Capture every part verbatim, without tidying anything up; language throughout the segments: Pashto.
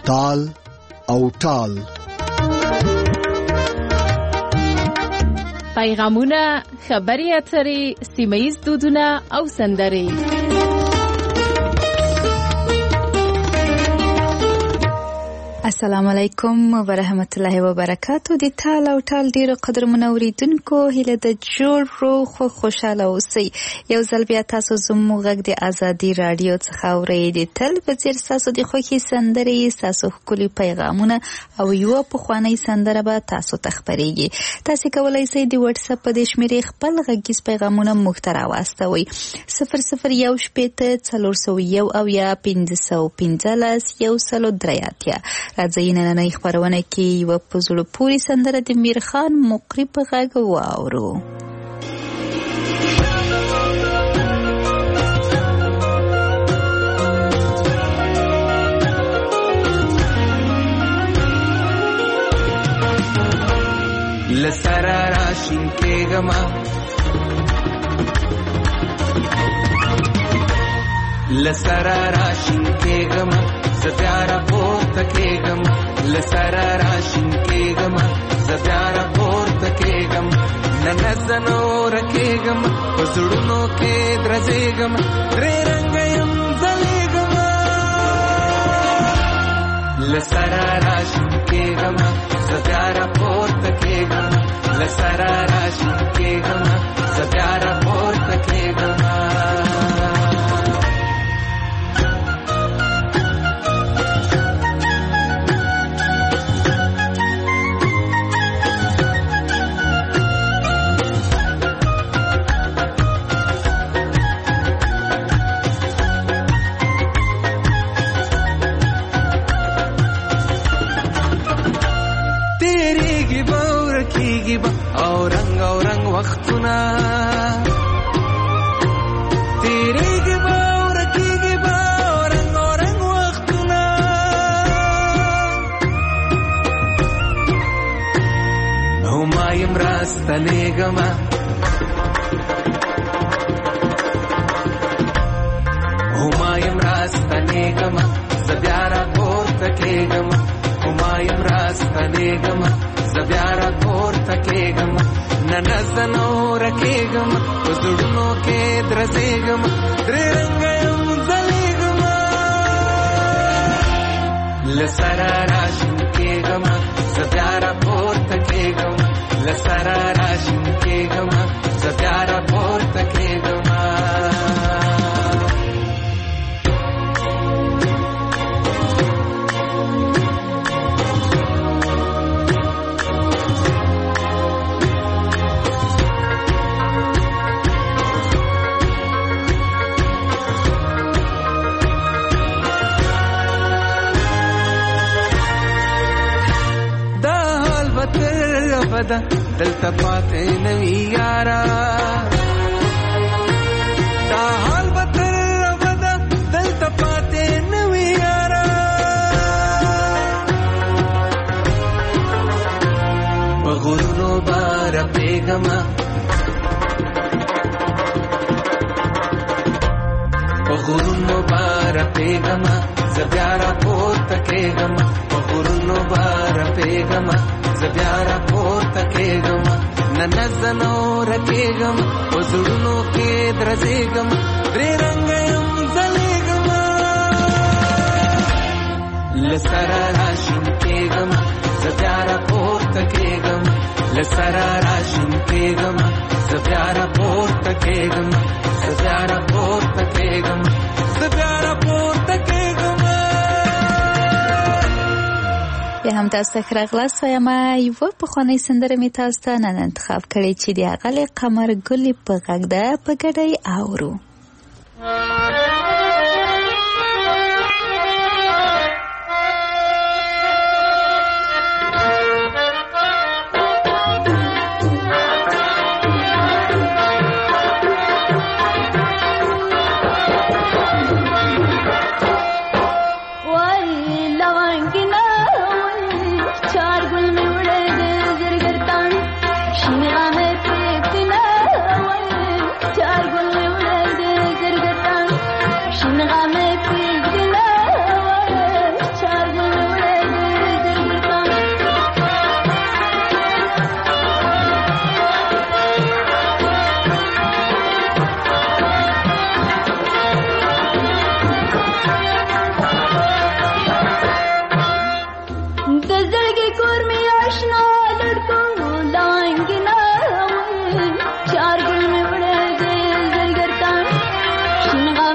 تال او ټال. پیغامونه، خبري اترې، سیمه‌ییز دودونه او سندرې. السلام علیکم ورحمت الله وبرکاتو. د تال او ټال ډیرو قدرمنو اوریدونکو هیله د جوړ روغ او خوشاله اوسئ. یو ځل بیا تاسو زموږ غږ د ازادي رادیو څخه اورئ. د تل په څیر تاسو د خوښي سندرې، تاسو ښکلي پیغامونه او یو پخوانی سندره به تاسو ته خپرېږي. تاسو کولای شئ د واتس اپ په دې شمیرې خپل غږیز پیغامونه موږ ته راواستوئ. صفر صفر یو شپېته څلور سوه یو اویا پنځه سوه پنځلس یو سلو درې اتیا. راځئ نننۍ خپرونه کې یوه په زړه پورې سندره د میرخان مقری په غږ واورو. لسرا راشین کېږما لسرا راشین کېږما زبیارا پورته کېږم لسرا راشین کېږم زبیارا پورته کېږم نن زنور کېږم په زړونو کې درځېږم درې رنګه یم ځلېږم لسرا راشین کېږم زبیارا پورته کېږم لسرا راشین کېږم زبیارا پورته کېږم. او رنگ او رنگ وختونه تیریږي به او رکیږي به او رنگ او رنگ وختونه او ما یم راستنېږمه او ما یم راستنېږمه زه بیا راپورته کېږمه او ما یم راستنېږمه زه بیا راپورته کېږم نن زه نور کېږم په زړونو کې درځېږم درې رنګه یم ځلېږم له سره راشین کېږم زه بیا راپورته کېږم له سره راشین کېږم زه بیا راپورته کېږم. دلته پاتې نوي یارا دا حال به تر ابده دلته پاتې نوي یارا په غرونو به رپېږمه په غرونو به رپېږمه زه بیا راپورته کېږمه په غرونو به رپېږمه زه بیا راپورته کېږم نن زه نور کېږم په زړونو کې درځېږم درې رنګه یم ځلېږم له سره راشین کېږم زه بیا راپورته کېږم له سره راشین کېږم زه بیا راپورته کېږم زه بیا راپورته کېږم زه بیا راپورته کېږم. بیا هم تاسو ته ښه راغلاست وایم. یوه پخوانۍ سندره مې تاسو ته نن انتخاب کړې چې د اغلې قمر ګلې په غږ ده، په ګډه یې اورو. Shimra mein pe pina, char gul mein ude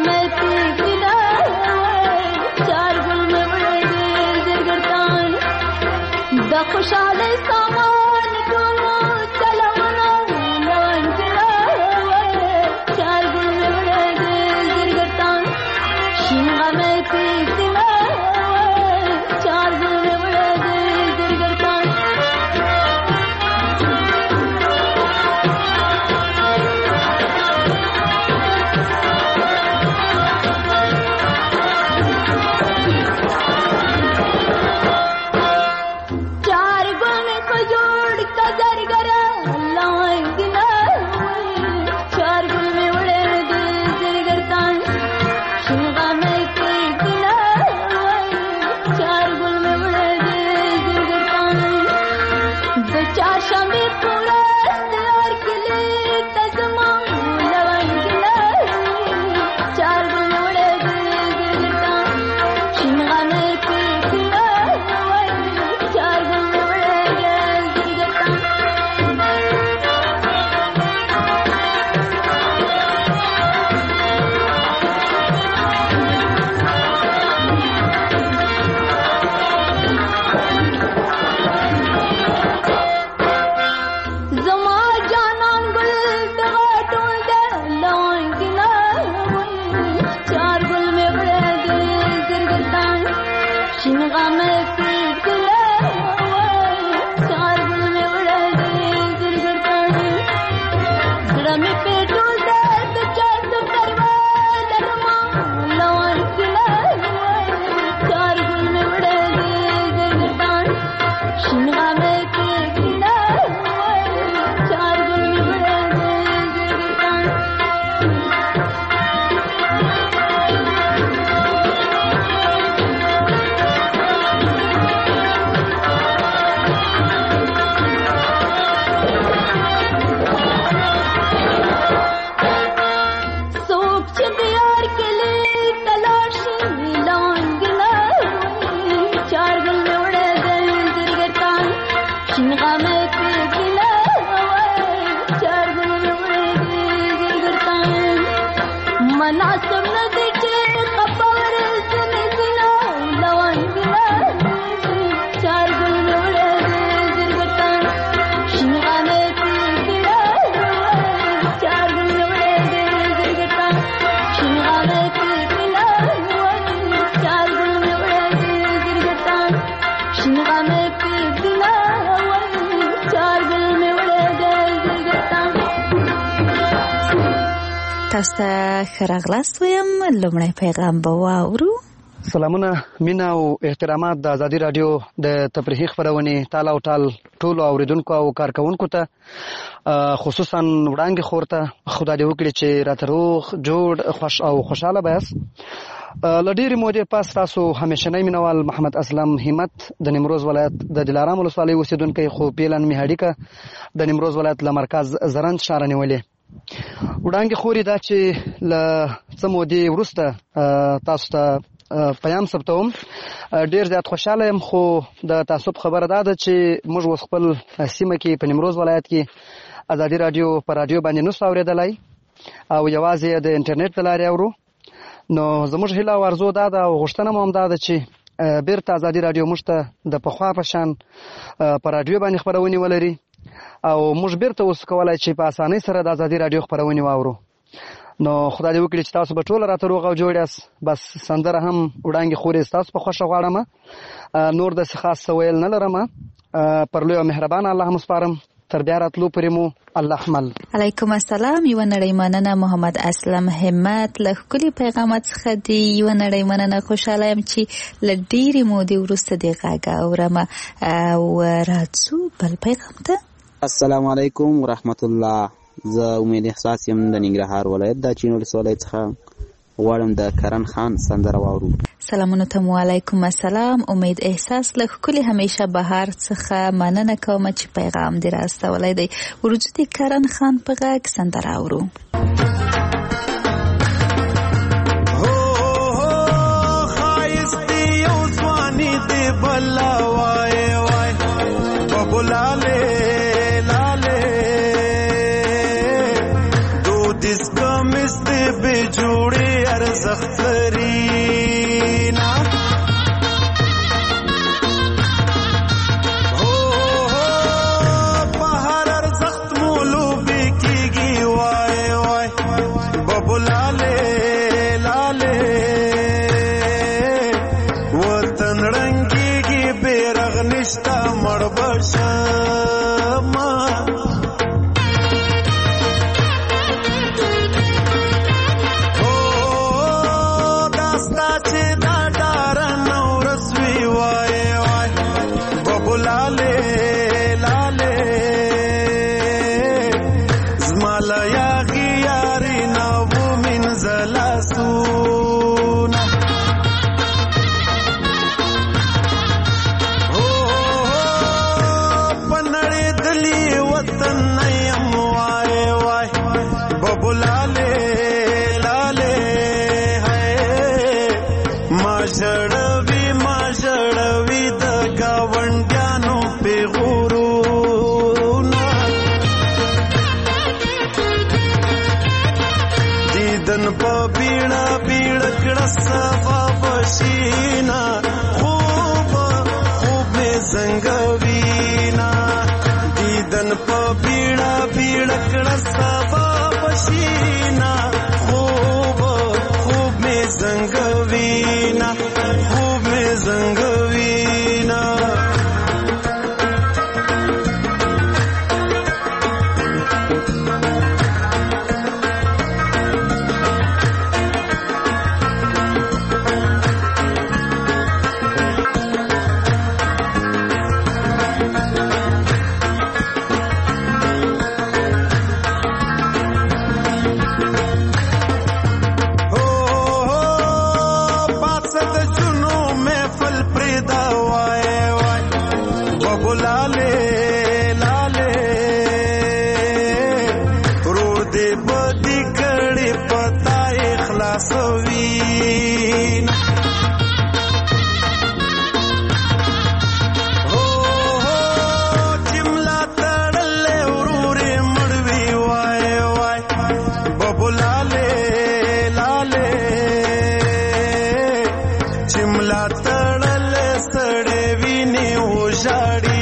تاسو ته ښه راغلاست وایم. لومړی پیغام به واورو. سلامونه، مینه او احترامات د ازادي راډیو د تفریحي خپرونې تال او ټال ټولو اوریدونکو او کارکونکو ته، خصوصا وړاندې خور ته خدای دې وکړي چې راته روغ جوړ خوش او خوشحاله بیاست. له ډېرې مودې پس تاسو همیشنی مینوال محمد اسلم همت د نیمروز ولایت د دلارام ولسوالۍ اوسېدونکی، خو پیلن مې هډیکه د نیمروز ولایت له مرکز زرنج ښاره نیولې. وړاندې خورې دا چې له څه مودې وروسته تاسو ته پیام ثبتوم، ډېر زیات خوشحاله یم. خو د تعصب خبره دا ده چې موږ اوس خپل سیمه کې په نیمروز ولایت کې ازادي راډیو په راډیو باندې نشو اورېدلی او یوازې د انټرنیټ د لارې اورو. نو زموږ هیله او ارزو دا ده او غوښتنه مو هم دا ده چې بیرته ازادي راډیو موږ ته د پخوا په شان په راډیو باندې خپرونې ولري او موږ بیرته اوس کولای چې په اسانۍ سره د ازادي راډیو خپرونې واورو. نو خدای دې وکړي چې تاسو به ټول راته روغ او جوړ یاست. بس سندره هم وړاندې خورې ستاسو په خوښه غواړم، نور داسې خاص څه ویل نه لرم. پر لوی او مهربانه الله هم سپارم. تر بیا راتلو پورې مو الله حمل. علیکم السلام. یوه نړۍ مننه محمد اسلم همت له ښکلي پیغامات څخه دی. یوه نړۍ مننه، خوشحاله یم چې له ډېرې مودې وروسته دې غږ اورم. او راځو بل پیغام ته. السلام علیکم ورحمت الله. زه امید احساس یم د ننګرهار ولایت د چین ولسوالۍ څخه. غواړم د کرن خان سندره واورو. سلامونه ته مو علیکم السلام. امید احساس له ښکلي همیشه بهار څخه مننه کوم چې پیغام دې راستولی دی. ورځو د کرن خان په غږ سندره اورو. जोड़े ارزښت لري نه هو په هر ارزښت مو لوبې کېږي وای وای ببو لاله لاله وطن رنګيږي بیرغ نشتا مړ بشما او داستا چې دا ډار نو رسوي وای وای ببو لاله لاله زمالا یاغي یاري نو من زلاسونه لاله لاله هاي ما جړوي ما جړوي د گاونډیانو په غورونه دیدن په بیړه بیړه کړه صفا بشینا خوب خوب می زنګوینا دیدن په بیړه بیړه کړه صفا بشینا خوب خوب می زنګوینا خوب می زنګوینا لاله لاله ورور دې بدی کړي پتا اخلاصوي هو هو جمله تړلې ورور مړوي وای وای ببو لاله لاله جمله تړلې سړې ویني وژاړي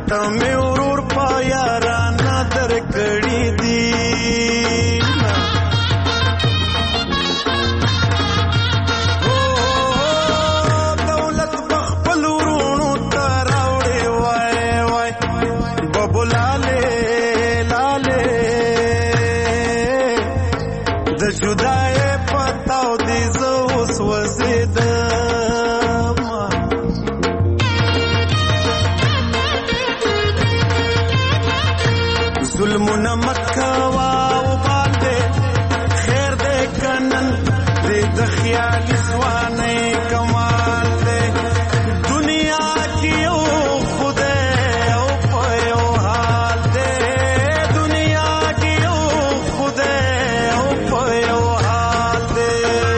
ماته مې ورور په یارانه درکړي دي دولت به خپل ورونو ته راوړې وای وای ببو لالې لالې د جدایۍ پتاو دې زه اوس وزېدم ظلمونه مه کوه وباندې خیر دی که نن دې د خیالي ځوانۍ کمال دی دنیا کې یو خدای او په یو حال دی دنیا کې یو خدای او په یو حال دی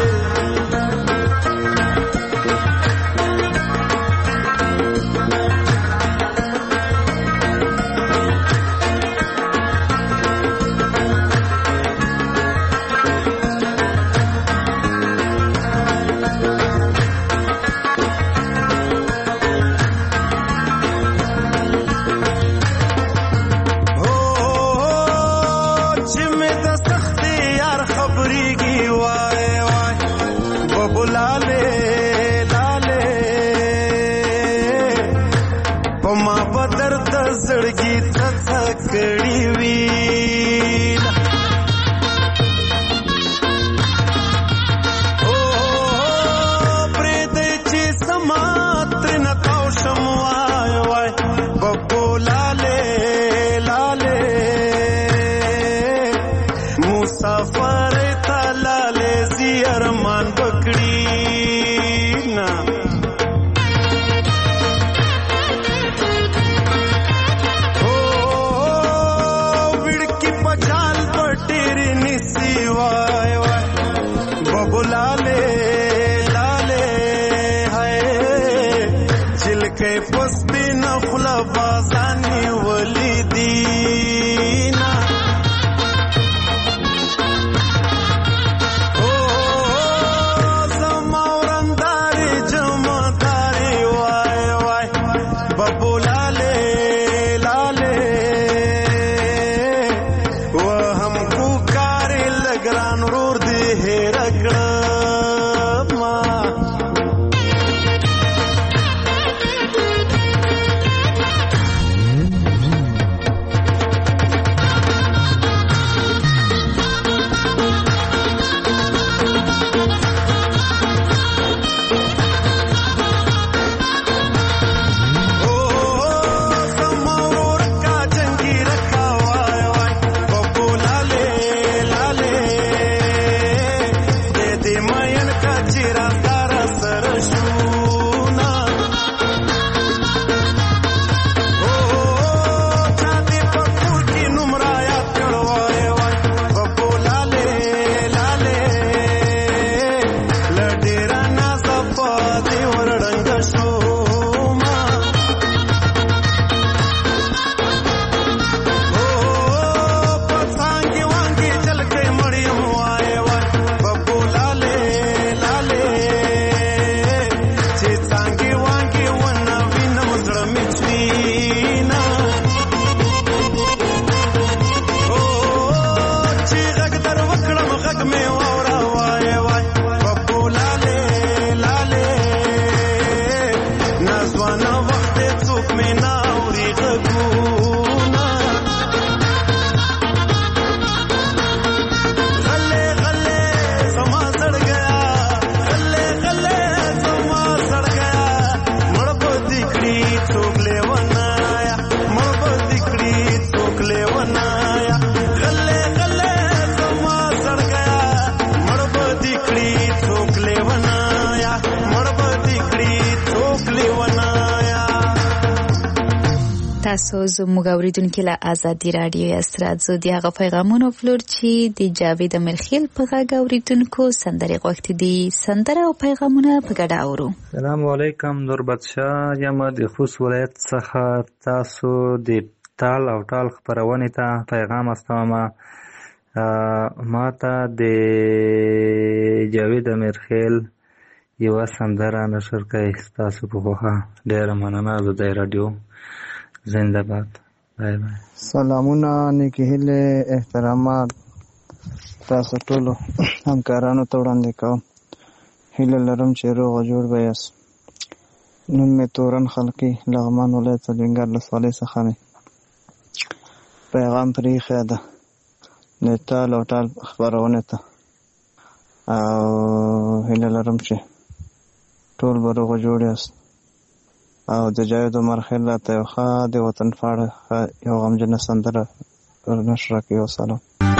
تاسو زموږ اوریدونکو له ازادي رادیو استرادزو دی هغه پیغامونه فلور چې د جاوید مرخیل په غږ اوریدونکو سندري غوښتي دي سندره او پیغامونه په ګډه اورو. السلام علیکم نور بادشاه یم د خوست ولایت څخه تاسو د تال او ټال خبرونه ته پیغام استوم. ما ته د جاوید مرخیل یو سندره نشر کوي تاسو په خوخه ډیر مننه. د رادیو زنده باد. بای بای. سلامونه، نیکی هیله، احترامات تاسو ټولو همکارانو ته وړاندې کوم. هیله لرم چې روغ او جوړ به یاست. نوم مې تورن خلقي، لغمان ولایت څلوینګر ولسوالۍ څخه مې پیغام پرې ایښی ده د ټال او ټال خپرونې ته، او هیله لرم چې ټول به روغ او جوړ یاست. او د جاوید عمر خیل راته یو ښه د وطن په اړه یو غمجنه سندره ورنشره کړي. وسلام.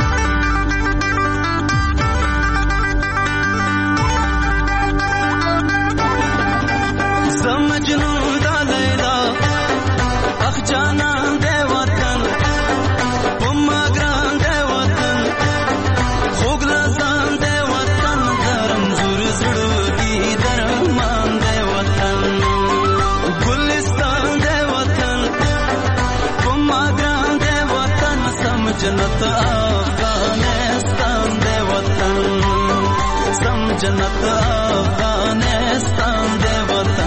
जन्नत अफगानिस्तान दे वतन, सम जन्नत अफगानिस्तान दे वतन।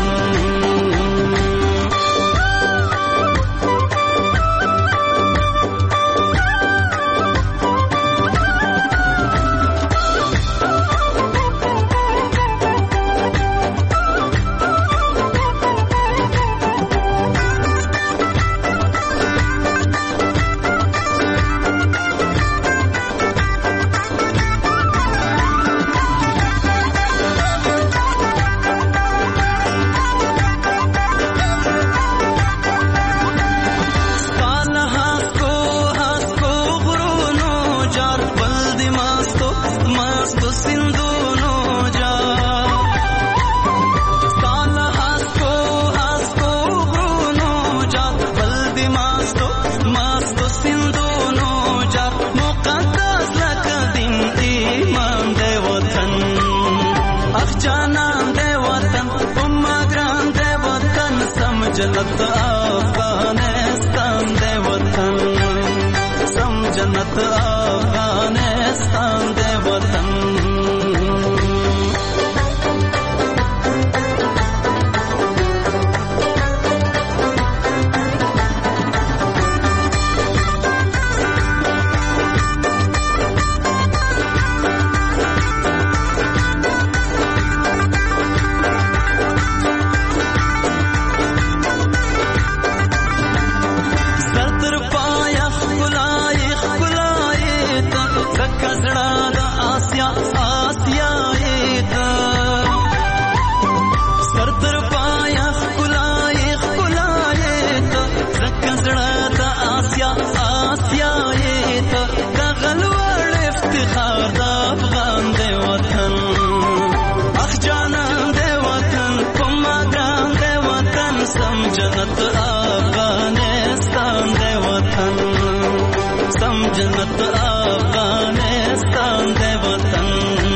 जन्नत अफगानिस्तान दे वतन, सम जन्नत अफगानिस्तान दे वतन। जन्नत अफगानिस्तान दे वतन, सम जन्नत अफगानिस्तान दे वतन।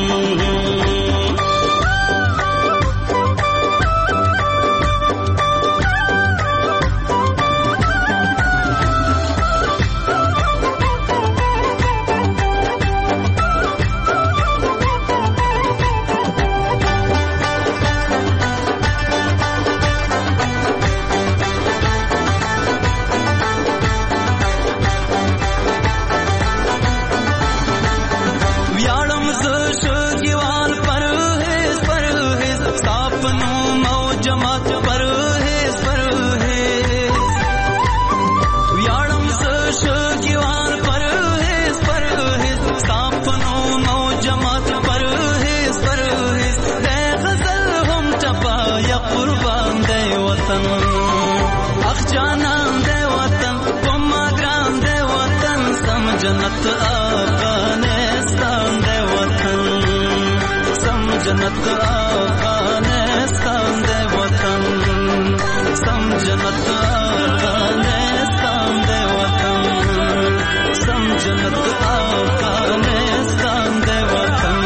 जन्नत अफगानिस्तान दे वतन, सम जन्नत अफगानिस्तान दे वतन, सम जन्नत अफगानिस्तान दे वतन, सम जन्नत अफगानिस्तान दे वतन।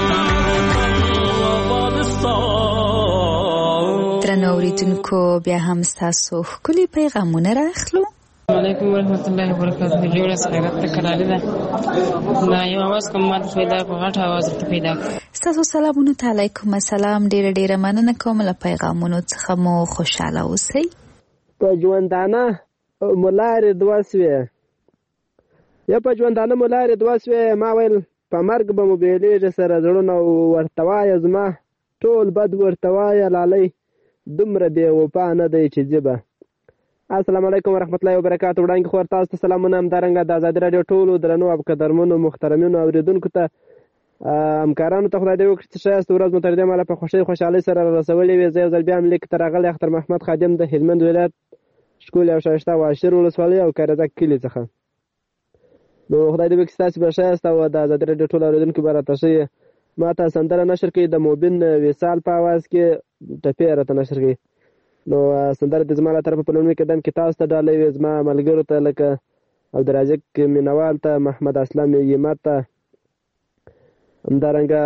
درنو اوریدونکو، بیا هم ستاسو ښکلي پیغامونه راخلو. علیکم ورحمت الله وبرکاته. جوړه خیرت ته کړاله ده دا یو आवाज کوم ماته پیدا په غټ आवाज ته پیدا. ستاسو سلامونه ته علیکم السلام. ډیر ډیر مننه کوم له پیغامونو څخه مو خوشاله اوسئ. په ژوندانه مولارې دوه سوې یا په ژوندانه مولارې دوه سوې ما ویل په مرګ به مو بېلېږي سره زړونه ورته وایه زما ټول بد ورته وایه لالۍ دومره بې وفا نه دی چې ځبه. السلام علیکم ورحمت الله وبرکاتو. وړاندې خور تاسو ته سلامونه. همدارنګه د ازادي راډیو ټولو درنو او قدرمنو محترمینو اورېدونکو ته همکارانو ته خدای دې وکړي چې ښایسته ورځ مو تر دې مهاله په خوښۍ خوشحالۍ سره رسولې وي. زه یو ځل بیا هم لیک ته راغلی اختر محمد خادم د هلمند ولایت ښکلې او ښایسته واشر ولسوالۍ او کارزک کلي څخه. نو خدای دې وکړي چې تاسې به ښایسته او د ازادي راډیو ټول اورېدونکي به راته ښه ما ته سندره نشر کړي د موبین وصال په اواز کې ټپې راته نشر کړي. نو سندره د زما له طرفه په لومړي قدم کې تاسو ته ډالۍ وي، زما ملګرو ته لکه عبدالرازق مینوال ته، محمد اسلام یمت ته، همدارنګه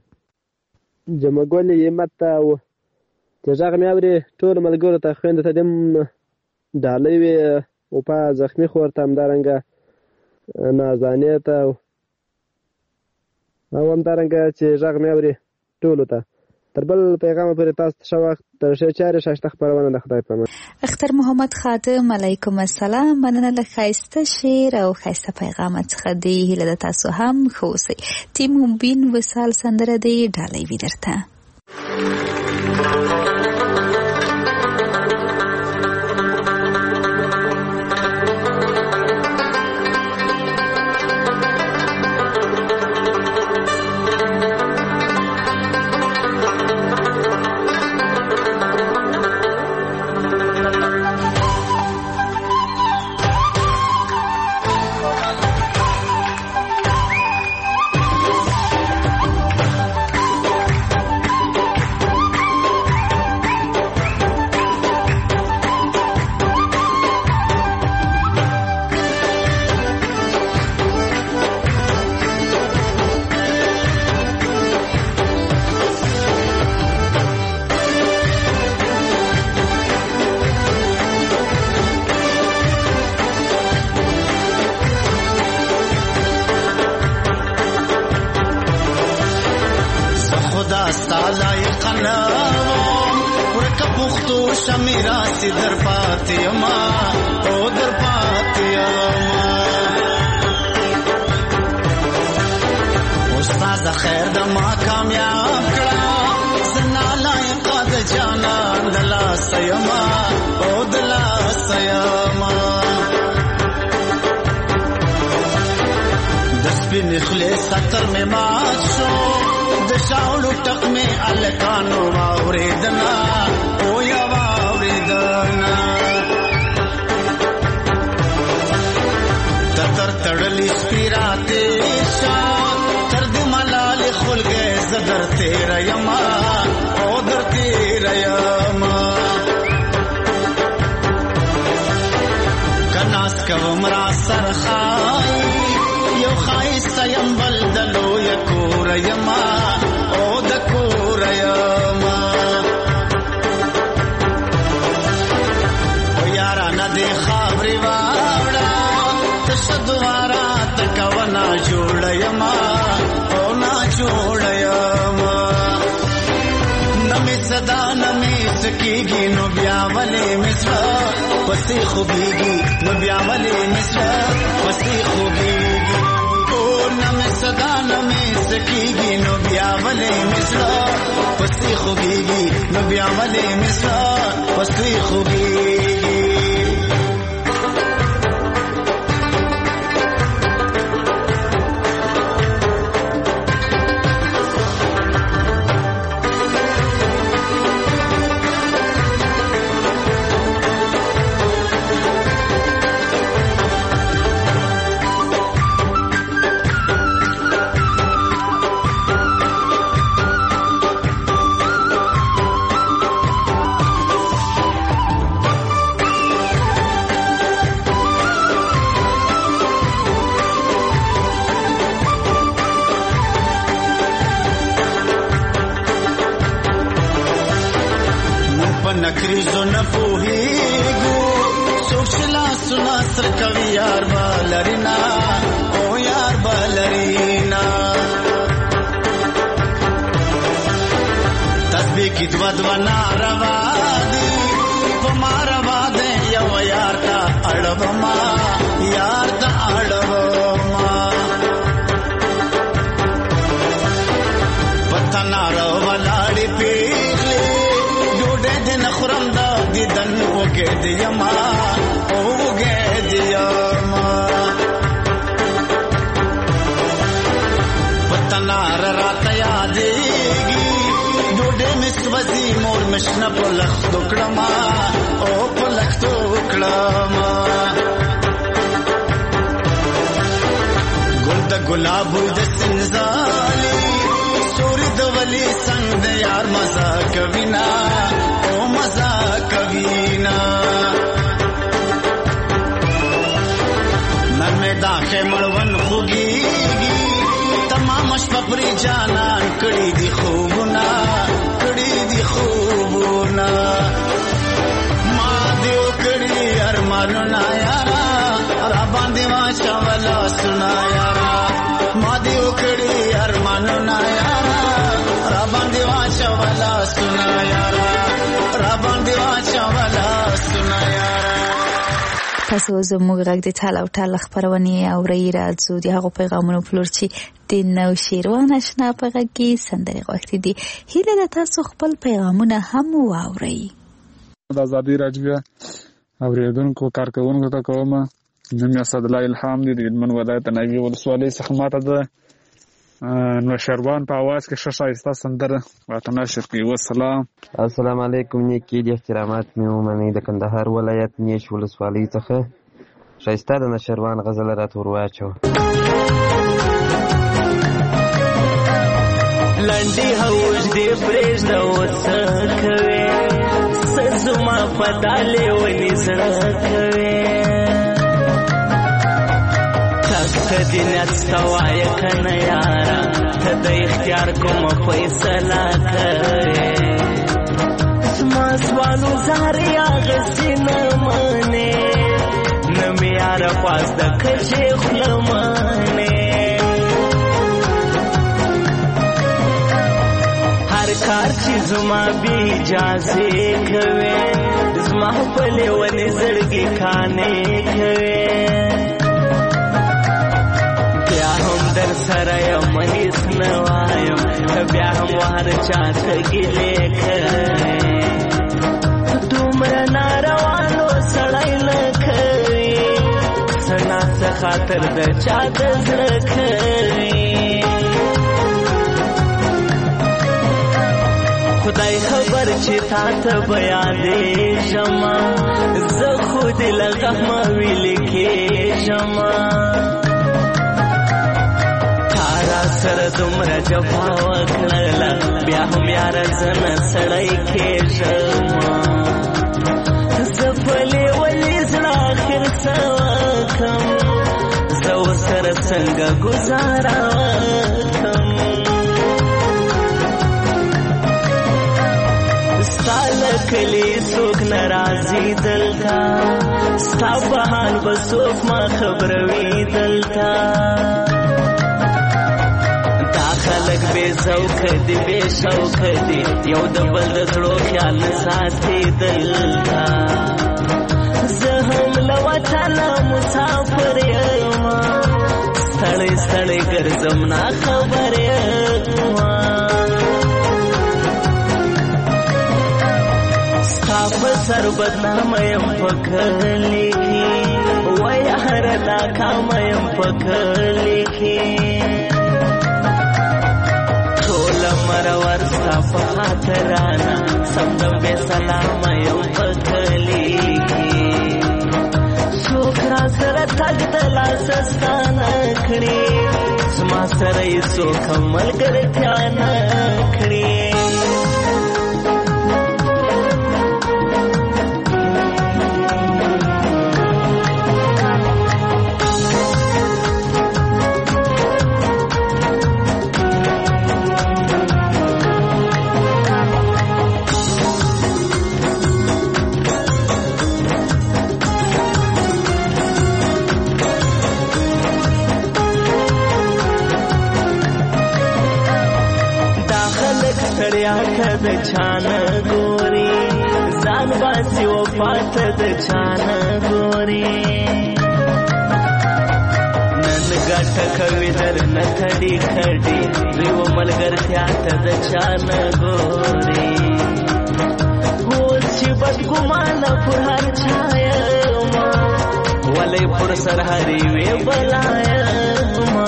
جمعګل یمت ته او چې غږ مې اوري ټولو ملګرو ته خویندو ته دې هم ډالۍ وي، وپا زخمي خور ته، همدارنګه نازانې ته او همدارنګه چې غږ مې اوري ټولو ته. تر بل پیغام پورې تاسو ته ښه وخت. تر ښې چارې ښایسته خپرونه د خدای په امان. اختر محمد خادم علیکم السلام. مننه له ښایسته شعر او ښایسته پیغام څخه دی. هیله ده تاسو هم ښه اوسئ. ټیم موبین وصال سندره دی ډالۍ وي درته. ودونا روا دی پمار واد یو یار تا اړه مشنا په لختو کړما او په لختو کړما ګل د ګلاب د سنزالي ستوري د ولي څنګه د یار مزا کوینا او مزا کوینا نن مې داخه مړون خوږيږي تمام شپه پرې جانان کړي دي خوبونه کړي دي خوبونه ما دې کړي ارمانونه یارا را باندې واچا ولا سنا یارا ما دې کړي ارمانونه یارا را باندې واچا ولا سنا یارا را باندې واچا ولا سنا یارا تاسو زموږ غږ د ټال او ټال خبرونه اورئ راځو د هغو پیغامونو پلور چې د نو شیروان آشنا په غږ کې سندرې غوښتي دي هیله ده تاسو خپل پیغامونه هم واورئ د ازادي راډیو اوریدونکو کارکونکو ته کوم نوم یې صدلا الهام دی د هلمند ولایت نوي ولسوالۍ څخه ماته د نوشیروان په اواز کې ښه ښایسته سندره راته نشر کوي. والسلام السلام علیکم نیکي د احترامات مې ومنئ د کندهار ولایت نیش ولسوالۍ څخه ښایسته د نوشیروان غزل راته ور واچوه. لنډې هوج دې پرېږده څه کوې څه زما په دالې ونې زړه کوې ته دې نسته وایه که نه یاره ته د اختیار کومه فیصله کوې زما سوالو زار یې اغسې نه منې نه مې یاره خواست د کږې خوله منې کار چې زما بې اجازې کوې زما په لیونې زړګي کانې کوې بیا هم در سره یم هېڅ نه وایم بیا هم هر چا ته ګیلې کوې دومره ناروانو سړی نه کوي څه ناڅه خاطر د چا د زړه کوي خدای خبر چې تا ته بیانېږم زه خو دې له غمه ویلې کېږم تا را سره دومره جفا وکړله بیا هم یاره زه نه سړی کېږم زه په لیونې زړه آخر څه وکړم زه ورسره څنګه ګزاره وکړم ستا له کلي څوک نه راځي دلته ستا په حال به څوک ما خبروي دلته دا خلک بې ذوقه دي بې شوقه دي یو د بل د زړو خیال نه ساتي دلته زه هم له وطنه مسافر یم ستړی ستړی ګرځم ناخبر یم په سر بدنامه یم په کلي کې وای هره ناکامه یم په کلي کې ټوله مرور ستا په خاطرانه سمدم بې سلامه یم په کلي کې څوک را سره تګ د لاسه ستا نه کړي زما سره یې څوک هم ملګرتیا نه کړي د چانه ګوري ځان باسي وفات د چانه ګوري نن ګټه کوي در نه کډي کډي ریو ملګرتیا ته د چانه ګوري هو چې بد ګمانه پر هر چایا ما ولې پر سر هري وی بلایا ما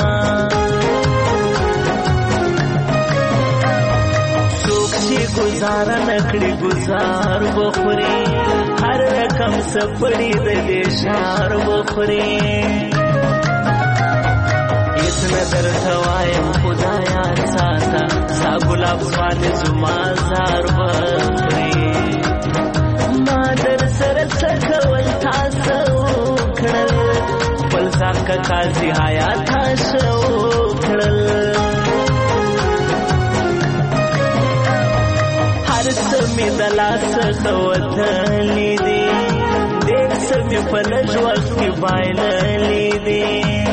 گزار نکړي گزار بخوري هر رقم سپړي د دې شار بخوري اتنا درته وایم خدایا ساته ستا ګلاب سوال زما زار بخوري ما در سره څه کول تاسو وکړل خپل ځان که قاضي حیات تاسو وکړل هر څه مې د لاسه وتلي دي ډېر څه مې په لږ وخت کې بایللي دي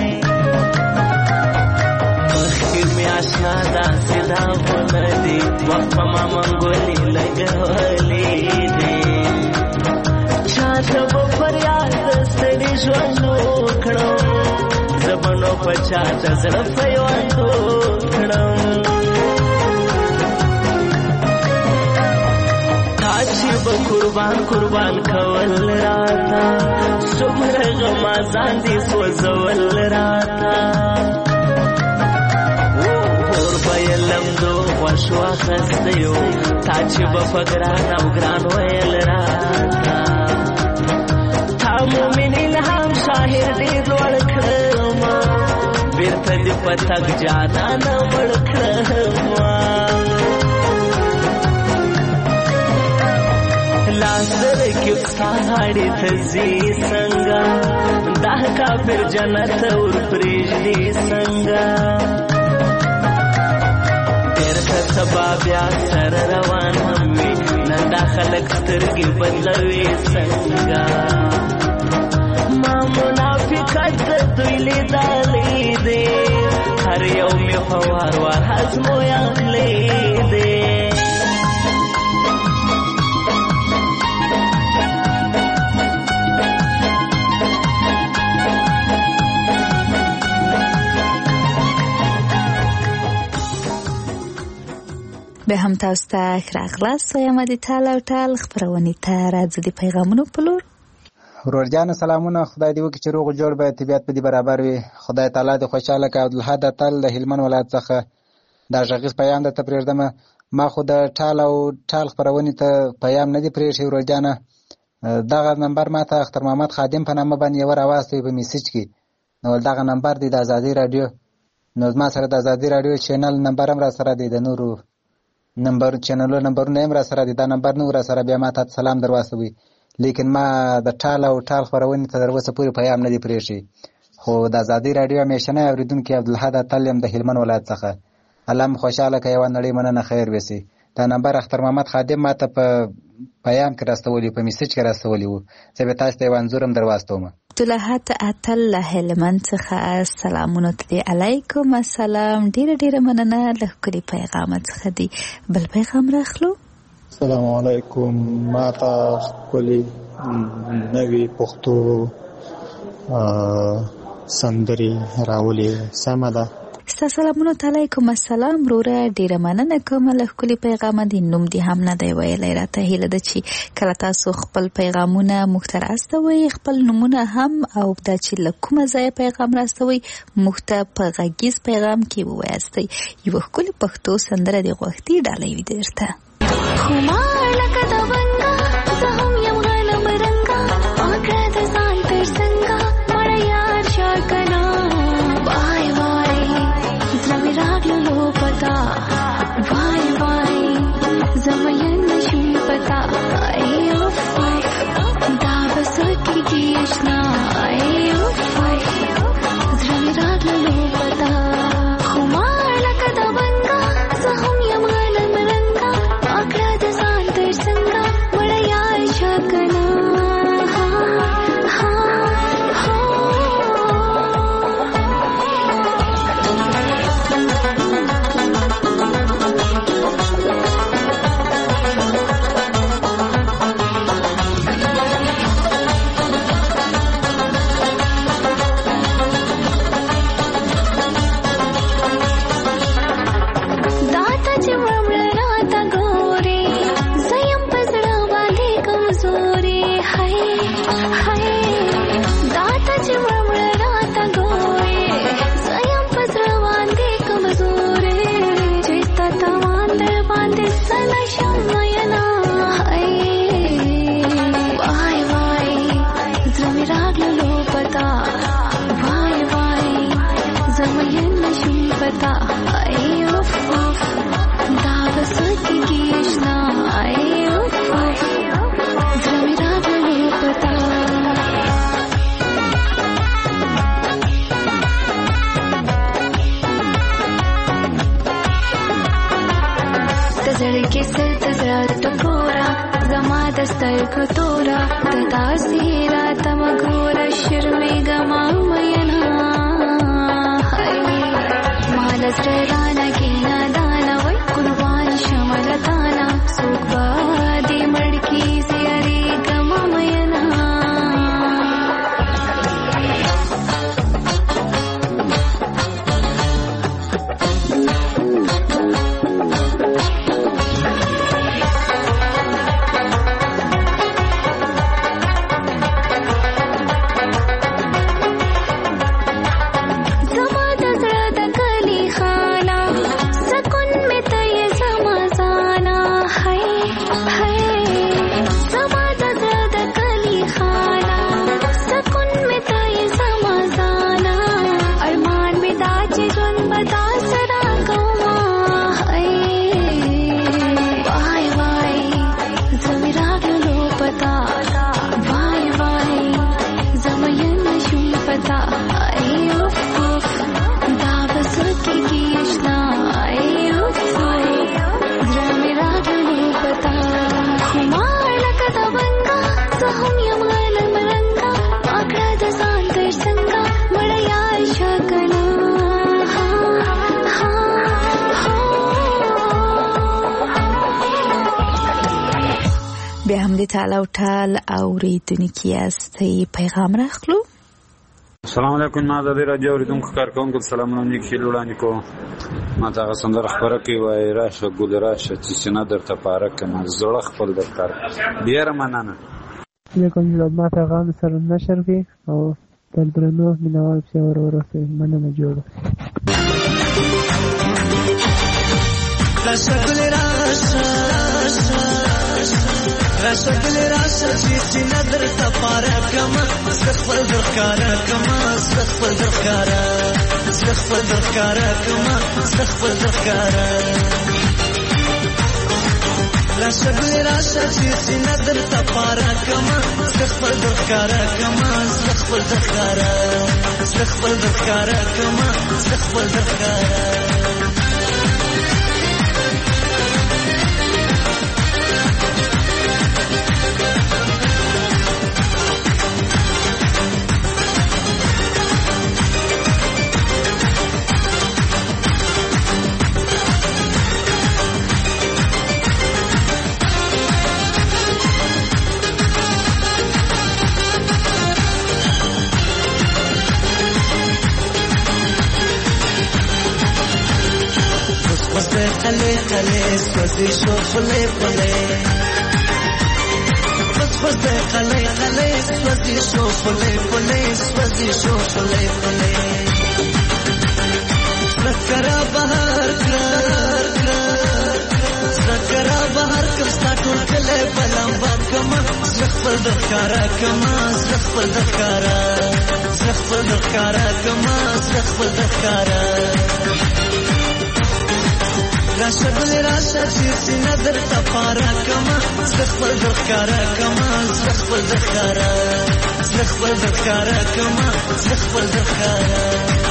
مخکې مې اشنا داسې داغونه دي وخت په ما منګولې لګولې دي چاته به فریاد د ستړي ژوند وکړم زه به نو په چاته زړه پیوند وکړم چې به قربان قربان کول راته څومره غمازان دي سوځول راته اور به یې لمدو خوښ واخیستی و تا چې به په ګران او ګران ویل راته تا مومن الهام شاهر ډېر لوړ کړمه بېرته دې په تګ جانانه مړ کړمه لاسر کې ستا غاړې ته ځي څنګه دا کافر جنت ور پرېږدي څنګه بېرته سبا بیا سره روان هم وي نن دا خلک سترګې بدلوي څنګه ما منافقت د دوی لیدلی دی هر یو مې په وار وار ازمویلی دی به هم تاسو ته ښه راغلاست وایم د ټال او ټال خپرونې ته راځو د پیغامونو په لور. ورور جانو سلامونه، خدای دې وکړي چې روغ جوړ به طبیعت په دې برابر وي. خدای تعالی دې خوشحاله کړي. عبدالحد اتل د هلمند ولایت څخه دا غږیز پیغام درته پرېږدم. ما خو د ټال او ټال خپرونې ته پیغام نه دی پرېښی ورور جانه. دغه نمبر ما ته اختر محمد خادم په نامه باندې یوه راواستوي په میسج کې. نو دغه نمبر دی د ازادي راډیو. نو ما سره د ازادي راډیو چینل نمبر هم را سره دی، د نورو نمبر چینلو نمبرونه هم را سره دي. دا نمبر نو را سره بیا ما ته سلام در واستوي، لیکن ما د ټال او ټال خپرونې ته تر اوسه پورې پیغام نه دی پرېښی. خو د ازادي راډیو همیشنی اورېدونکی عبدالحد اتل یم د هلمند ولایت څخه. الله مو خوشحاله کړه، یوه نړۍ مننه، خیر وسي. دا نمبر اختر محمد خادم ما ته په پیام کې راستولی، په میسج کې راستولی وو. زه به تاسو ته یو انځور هم در واستوم. عبدالحد اتل له هلمند څخه سلامونه ته علیکم السلام. ډیره ډیره مننه له ښکلي پیغام څخه دی. بل پیغام راخلو. السلام علیکم. ما ته ښکلي نوې پښتو سندرې راولې. سمه ده. ستا سلامونه ته علیکم السلام وروره، ډیره مننه کوم له ښکلي پیغامه. د نوم دې هم نه دی ویلی، راته هیله ده چې کله تاسو خپل پیغامونه موږ ته راستوئ، خپل نومونه هم او دا چې له کومه ځایه پیغام راستوئ موږ ته په غږیز پیغام کې ووایاستئ. یوه ښکلې پښتو سندره دې غوښتي ډالۍ وي درته. خمار لکه د بنګا زه هم یم غنم رنګا پاکړه د ځان تر څنګه مړه یار شا کنا وای وای زړه مې راغلو پتا وای وای زمین نشم پتا ای اوف وای دا بس کېږي اشنا ای اوف وای زړه مې راغلو پتا خمار لکه د بنګا زه هم یم غنم رنګا پاکړه د ځان تر څنګه مړه یار شا کنا कतोरा तदा सीरा तमघोर शर्मेगमा मयना मालस्रराना कीना दाना वै कुर्बान शमलताना सुबादी मड़की से अरे गमा मयना تعال او تعال اوریدونکي یاستئ پیغام راخلو. السلام علیکم. ما د رادیو اوریدونکو کارکونکو سلامونه نیکی وړاندې کوم. ما ته سندره خبره کوي وای راشه ګل راشه چې سینه درته پاره کما زړه خپل درکار ډیر مننه. لیکن ما پیغام سره نشر کی او تل درنو مینوال په اور ورسې مننه جوړ. راشه ګل راشه راشه ګل راشه چې سینه درته پاره کما خپل درکار کما خپل درکار خپل درکار کما خپل درکار راشه ګل راشه چې سینه درته پاره کما خپل درکار کما خپل درکار خپل درکار کما خپل درکار خلي خلي سوزي شو خلي خلي بس بس خلي خلي سوزي شو خلي خلي سوزي شو خلي خلي ذكرى بهار كرار كرار ذكرى بهار كمستاكل كلي بلامبا كما زخفل ذكرى كما زخفل ذكرى زخفل ذكرى كما زخفل ذكرى راشه ګل راشه چې سینه درته پاره کما خپل درکاره کما خپل درکاره خپل درکاره کما خپل درکاره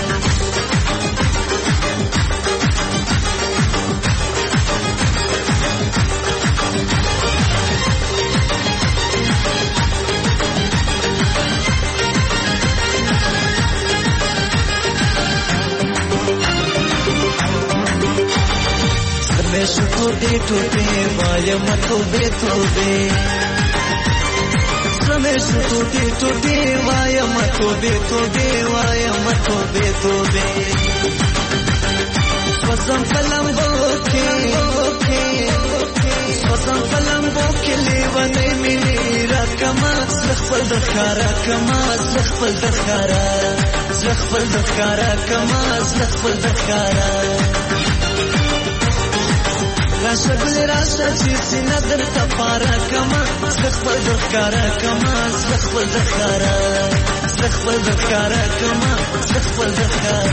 Meshu tobe tobe vaya matobe tobe Meshu tobe tobe vaya matobe tobe vaya matobe tobe Swasam palambo ke Swasam palambo ke levane mini rakama Zakhfal dakhara kama zakhfal dakhara Zakhfal dakhara kama zakhfal dakhara راشه ګل راشه چې سینه درته پاره کما خپل درکار کما خپل درکار خپل درکار کما خپل درکار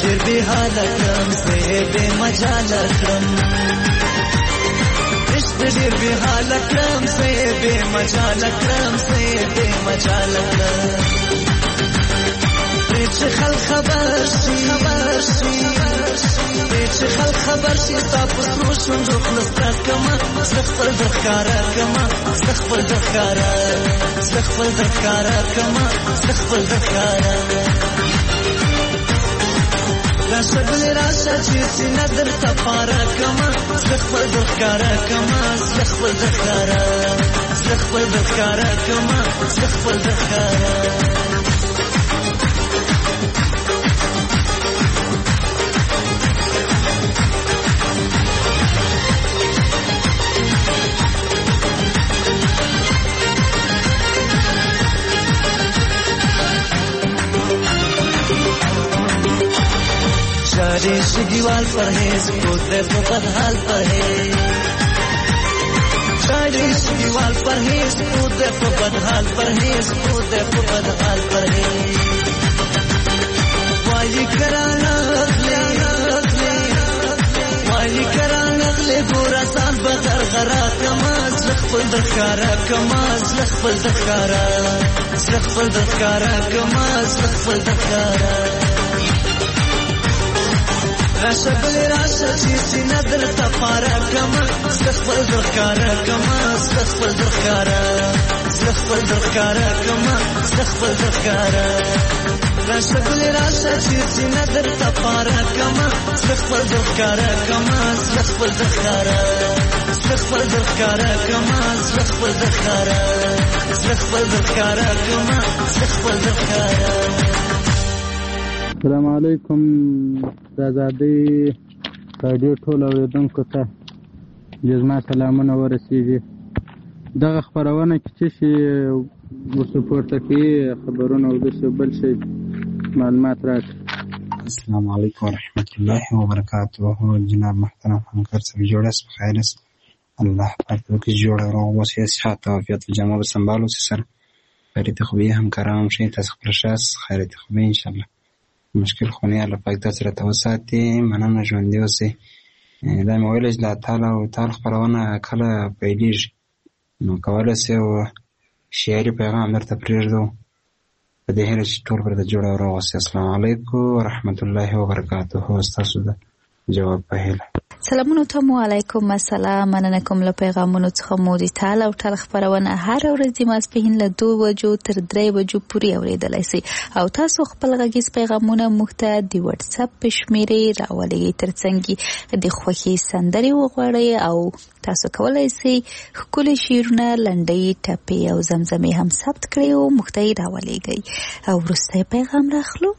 ډېر بې حاله کړم زه یې بې مجاله کړم عشق ډېر بې حاله کړم زه یې بې مجاله کړم زه یې بې مجاله کړم پرې چې خلک خبر شي خبر شي پرې چې خلک خبر شي ستا په سرو شونډو خوله ستا کړمه زه خپل در ښکاره کړمه زه خپل در ښکاره زه خپل در ښکاره کړمه زه خپل در ښکاره راشه ګلې راشه چې سینه درته پاره کړمه زه خپل در ښکاره کړمه زه خپل در ښکاره زه خپل در ښکاره کړمه زه خپل در ښکاره شاری شگیوال پرهیز کودے تو بدحال پرهیز شاری شگیوال پرهیز کودے تو بدحال پرهیز کودے تو بدحال پرهیز والی کرانا اغلی والی کرانا اغلی گورا سان بغر غرا کماز لخفل دخکارا کماز لخفل دخکارا لخفل دخکارا کماز لخفل دخکارا راشه ګلې راشه چې سینه درته پاره کړمه زه خپل در ښکاره کړمه زه خپل در ښکاره زه خپل در ښکاره کړمه زه خپل در ښکاره راشه ګلې راشه چې سینه درته پاره کړمه زه خپل در ښکاره کړمه زه خپل در ښکاره زه خپل در ښکاره کړمه زه خپل در ښکاره زه خپل در ښکاره کړمه زه خپل در ښکاره. السلام علیکم د ازادۍ راډیو ټولو اورېدونکو ته جزما سلامونه ورسېږي. دغه خپرونه کې څه شي ورڅ پورته کوي خبرونه او داسې بل شی معلومات راکړي. السلام علیکم ورحمت الله وبرکاته. جناب محترم همکار صاحب جوړ است بخیر است. الله پاک وکړي جوړ او روغ اوسئ، صحت او عافیت و جمع به سنبال اوسئ. سره خیریت خوبی همکاران هم شئ، تاسو خپل شاست خیریت خوبی انشاءالله. مشکل خو نه الله پاک تاسو راته وساتي. مننه، ژوندي اوسئ. دا مې ویل چې د تال او تال خپرونه کله پیلېږي نو کولی شئ شعري پیغام درته پرېږدو په دې هیله چې ټول پرته جوړ او روغ اوسئ. السلام علیکم ورحمت الله وبرکاته. ستاسو د جواب په هیله. سلامونه ته مو علیکم السلام. مننه کوم له پیغامونو څخه مو د تال او تال خپرونه هر ورځ د ماسپښین له دوه بجو تر درې بجو پورې اورېدلی سئ او تاسو خپل غږیز پیغامونه موږ ته د وټساپ په شمېرې راولئ، ترڅنګ د خوښۍ سندرې وغواړئ او تاسو کولی سئ ښکلي شعرونه، لنډۍ، ټپې او زمزمې هم ثبت کړئ او موږ ته یې راولېږئ. او وروستی پیغام راخلو.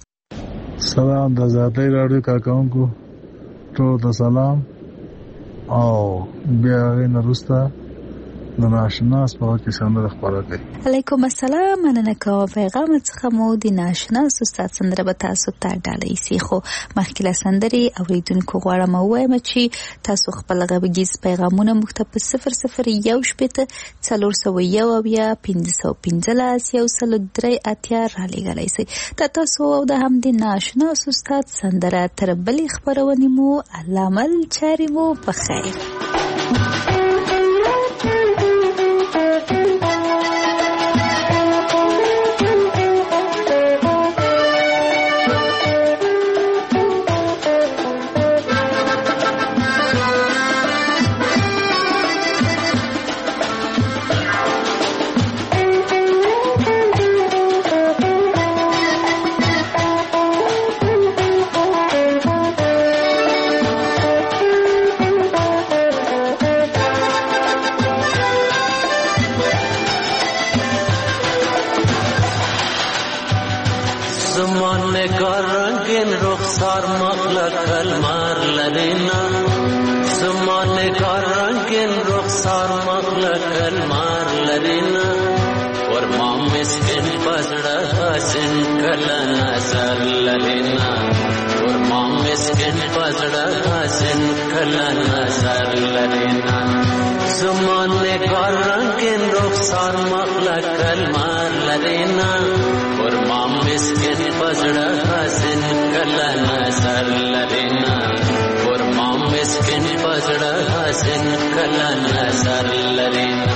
سلام د ازادۍ راډیو کارکوونکو ټول ته سلام. او بیا هغې نه وروسته د ناشناس په وخت کې سندره خپاره کړئ. علیکم السلام. مننه کوم. پیغام څخه مو د ناشناس استاد سندره به تاسو ته ډالۍ سي، خو مخکې له سندرې اورېدونکو غواړم ووایم چې تاسو خپل غږیز پیغامونه موږ ته په صفر صفر یو شپېته څلور سوه یو اویا پنځه سوه پنځلس یو سل درې اتیا رالېږلی سئ. دا تاسو او د همدې ناشناس استاد سندره تر بلې خپرونې مو الله مل چارې مو په خیر. زمانه گار رنگین رخسار مخلا کلمار لرینا ورما مسکن پزړه حسن کلا نظر لرینا ورما مسکن پزړه حسن کلا نظر لرینا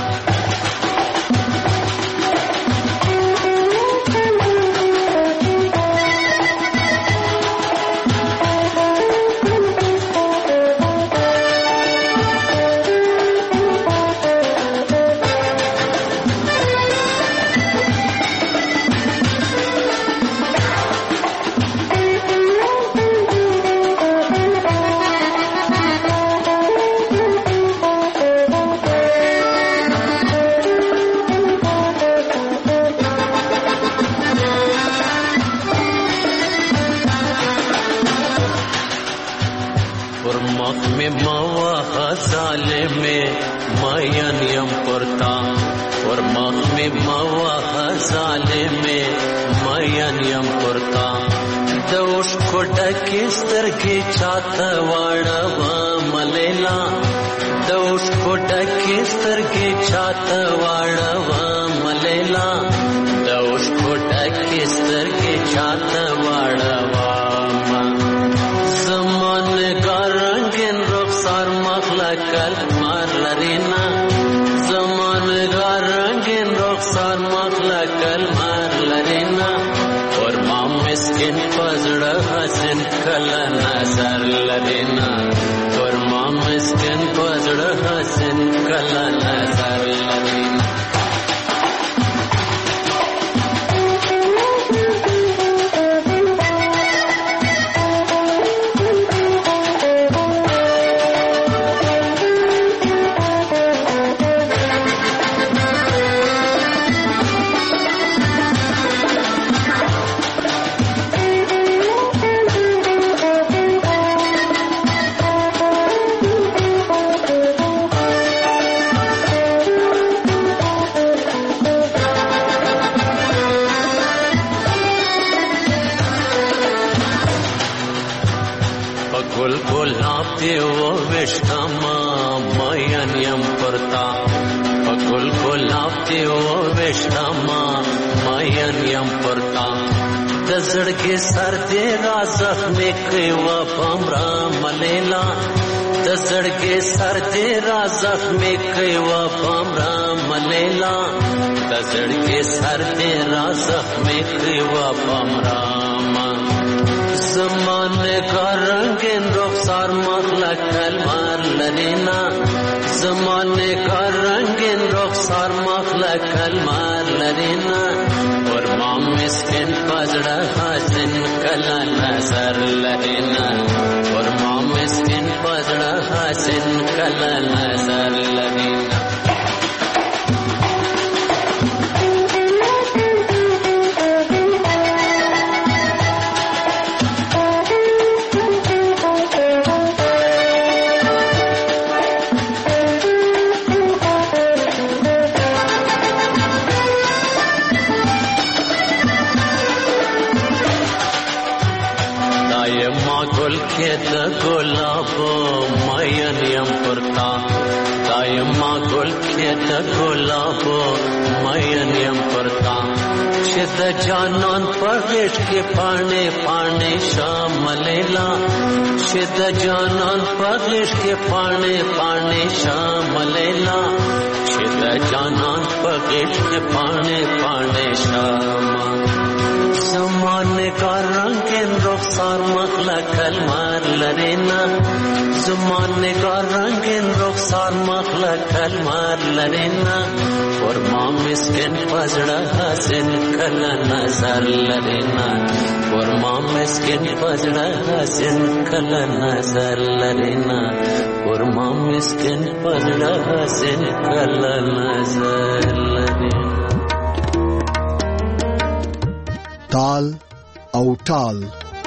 تال او ټال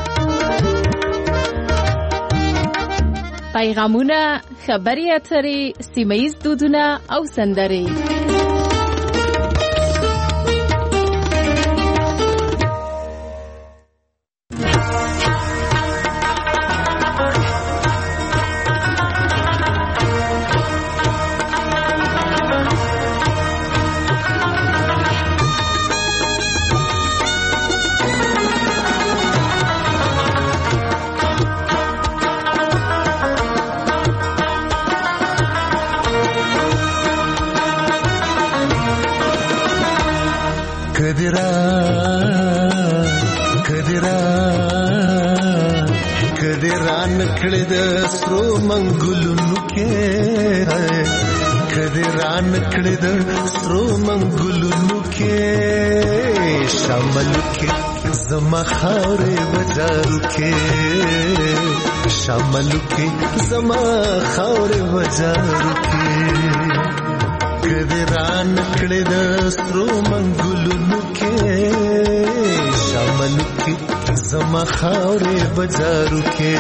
پیغامونه، خبري اترې، سیمه‌ییز دودونه او سندرې. کدرا کدرا کدرا نکړه د سترو منګلونو کې کدرا نکړه د سترو منګلونو کې شامل کې زما خاورې بازارو کې شامل کې زما خاورې بازارو کې کدرا نکړه د سترو منګلونو کې شامل کې زما خاورې بازارو کې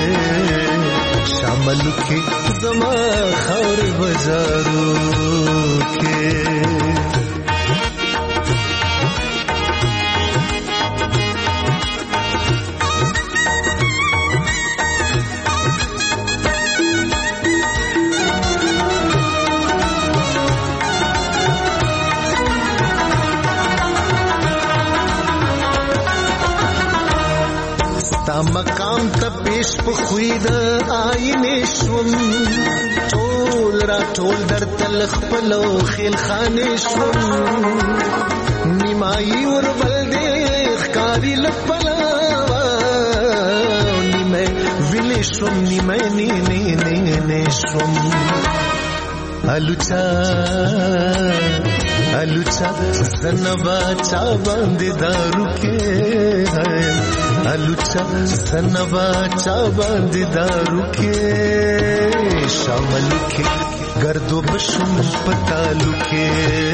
شامل کې زما خاورې بازارو کې مقام ته پیش په خوې د آینې شوم ټول را ټول در تل خپلو خیل خانې شوم نیمایي وربل دې ښکاري لپلاوه نیمه ویلې شوم نیمه نې نې نې نې شوم الوچا الوچا زنبا چا باندې دارو کې الوچا زنبا چا باندې دارو کې شامل کې گردو بشم پتالو کې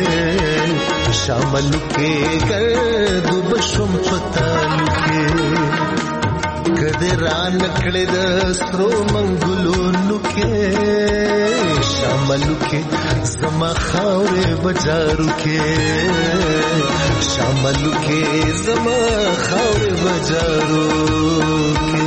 شامل کې گردو بشم پتالو کې کدرا نکړه د سترو منګلونو کې شامل کې زما خاورې بازارو کې شامل کې زما خاورې بازارو کې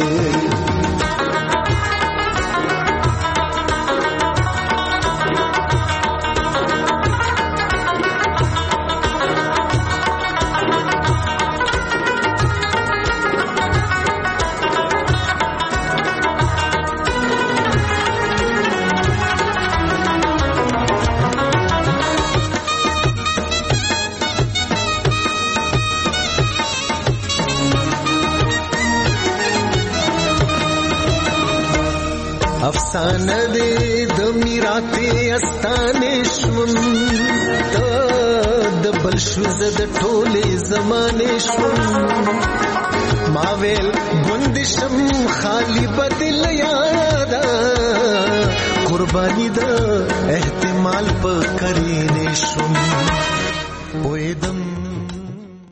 افسانه دې د میراته استانې شوم د بل شوز د ټولې زمانې شوم ما ویل ګوندشم خالی بدل یادا قرباني د احتمال په کرینې شوم وېدم